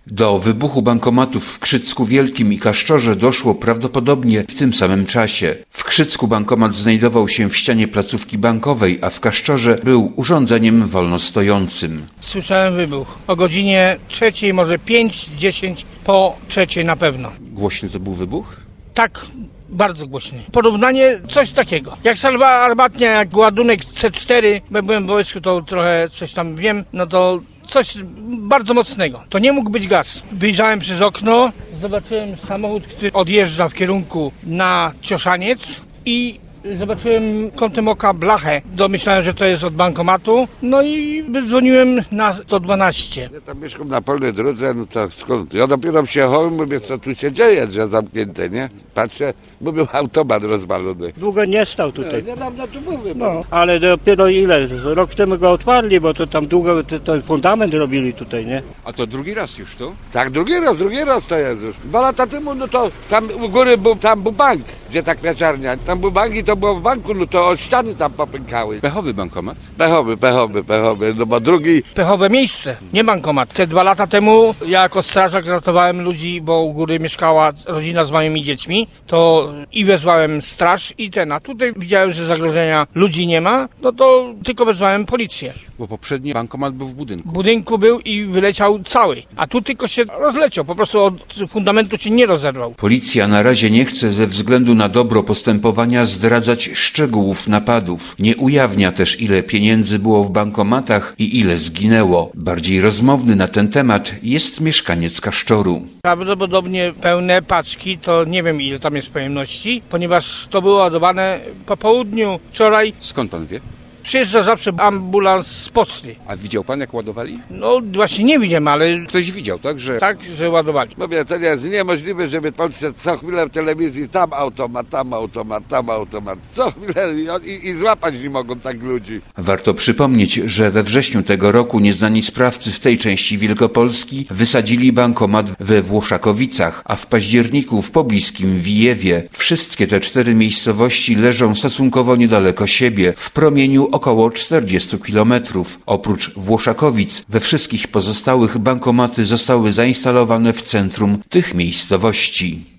Do wybuchu bankomatów w Krzycku Wielkim i Kaszczorze doszło prawdopodobnie w tym samym czasie. W Krzycku bankomat znajdował się w ścianie placówki bankowej, a w Kaszczorze był urządzeniem wolnostojącym. Słyszałem wybuch o godzinie 3, może 5-10 po 3 na pewno. Głośny to był wybuch? Tak, bardzo głośny. Porównanie coś takiego. Jak salwa armatnia, jak ładunek C4, bo byłem w wojsku, to trochę coś tam wiem, no to coś bardzo mocnego. To nie mógł być gaz. Wyjrzałem przez okno, zobaczyłem samochód, który odjeżdża w kierunku na Cioszaniec i zobaczyłem kątem oka blachę. Domyślałem, że to jest od bankomatu. No i dzwoniłem na 112. Ja tam mieszkam na polnej drodze, no to skąd? Ja dopiero przyjechałem, mówię, co tu się dzieje, że zamknięte, nie? Patrzę, mówię, automat rozwalony. Długo nie stał tutaj. Niedawno tu mówię. No, ale dopiero ile? Rok temu go otwarli, bo to tam długo ten fundament robili tutaj, nie? A to drugi raz już tu? Tak, drugi raz to jest już. 2 lata temu, no to tam u góry był, tam był bank, gdzie ta kwiaciarnia. Tam był bank i to było w banku, no to od ściany tam popękały. Pechowy bankomat? Pechowy, no bo drugi... Pechowe miejsce, nie bankomat. Te 2 lata temu ja jako strażak ratowałem ludzi, bo u góry mieszkała rodzina z małymi dziećmi, to i wezwałem straż i a tutaj widziałem, że zagrożenia ludzi nie ma, no to tylko wezwałem policję. Bo poprzedni bankomat był w budynku. W budynku był i wyleciał cały, a tu tylko się rozleciał, po prostu od fundamentu się nie rozerwał. Policja na razie nie chce ze względu na dobro postępowania zdradzać szczegółów napadów. Nie ujawnia też, ile pieniędzy było w bankomatach i ile zginęło. Bardziej rozmowny na ten temat jest mieszkaniec Kaszczoru. Prawdopodobnie pełne paczki, to nie wiem, ile tam jest pojemności, ponieważ to było ładowane po południu wczoraj. Skąd pan wie? Przyjeżdża zawsze ambulans z poczty. A widział pan, jak ładowali? No właśnie nie widziałem, ale Ktoś widział, tak? że ładowali. Mówię, to jest niemożliwe, żeby w Polsce co chwilę w telewizji tam automat. Co chwilę i złapać nie mogą tak ludzi. Warto przypomnieć, że we wrześniu tego roku nieznani sprawcy w tej części Wielkopolski wysadzili bankomat we Włoszakowicach, a w październiku w pobliskim Wijewie. Wszystkie te 4 miejscowości leżą stosunkowo niedaleko siebie, w promieniu około 40 kilometrów. Oprócz Włoszakowic we wszystkich pozostałych bankomaty zostały zainstalowane w centrum tych miejscowości.